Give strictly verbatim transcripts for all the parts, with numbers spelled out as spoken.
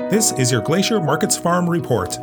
This is your Glacier Markets Farm Report.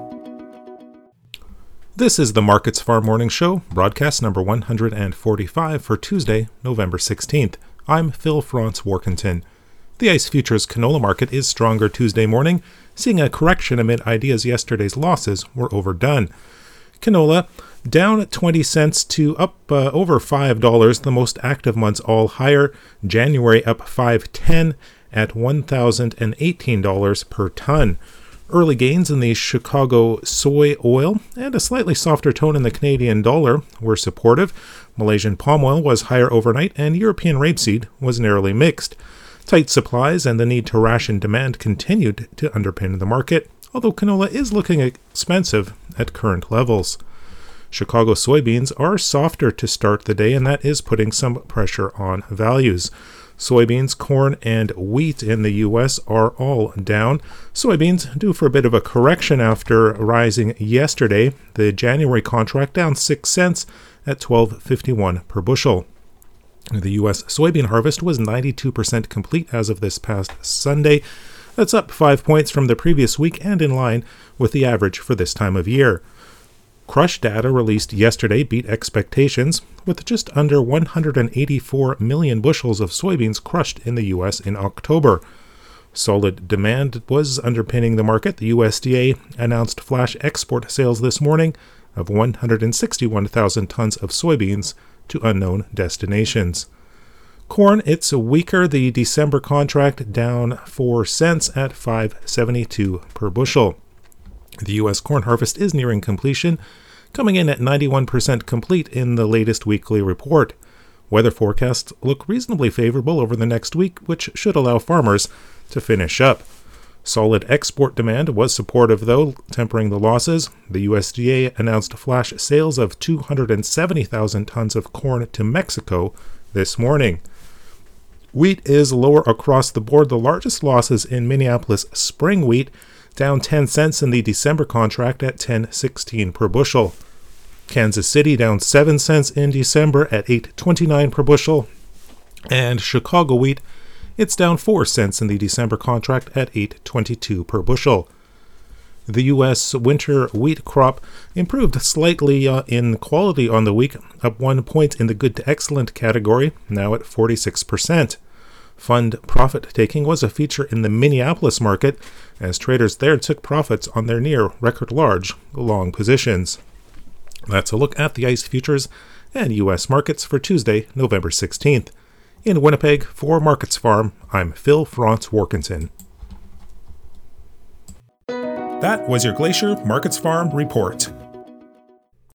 This is the Markets Farm Morning Show, broadcast number one hundred forty-five for Tuesday, November sixteenth. I'm Phil Franz Warkentin. The ICE Futures canola market is stronger Tuesday morning, seeing a correction amid ideas yesterday's losses were overdone. Canola down twenty cents to up uh, over five dollars, the most active months all higher. January up five ten at one thousand eighteen dollars per ton. Early gains in the Chicago soy oil and a slightly softer tone in the Canadian dollar were supportive. Malaysian palm oil was higher overnight and European rapeseed was narrowly mixed. Tight supplies and the need to ration demand continued to underpin the market, although canola is looking expensive at current levels. Chicago soybeans are softer to start the day, and that is putting some pressure on values. Soybeans, corn, and wheat in the U S are all down. Soybeans due for a bit of a correction after rising yesterday. The January contract down six cents at twelve fifty-one per bushel. The U S soybean harvest was ninety-two percent complete as of this past Sunday. That's up five points from the previous week and in line with the average for this time of year. Crush data released yesterday beat expectations, with just under one hundred eighty-four million bushels of soybeans crushed in the U S in October. Solid demand was underpinning the market. The U S D A announced flash export sales this morning of one hundred sixty-one thousand tons of soybeans to unknown destinations. Corn, it's weaker. The December contract down four cents at five seventy-two per bushel. The U S corn harvest is nearing completion, coming in at ninety-one percent complete in the latest weekly report. Weather forecasts look reasonably favorable over the next week, which should allow farmers to finish up. Solid export demand was supportive, though, tempering the losses. The U S D A announced flash sales of two hundred seventy thousand tons of corn to Mexico this morning. Wheat is lower across the board. The largest losses in Minneapolis spring wheat, down ten cents in the December contract at ten sixteen per bushel. Kansas City down seven cents in December at eight twenty-nine per bushel. And Chicago wheat, it's down four cents in the December contract at eight twenty-two per bushel. The U S winter wheat crop improved slightly uh, in quality on the week, up one point in the good to excellent category, now at forty-six percent. Fund profit-taking was a feature in the Minneapolis market, as traders there took profits on their near record large long positions. That's a look at the ICE futures and U S markets for Tuesday, November sixteenth. In Winnipeg, for Markets Farm, I'm Phil Franz Warkentin. That was your Glacier Markets Farm Report.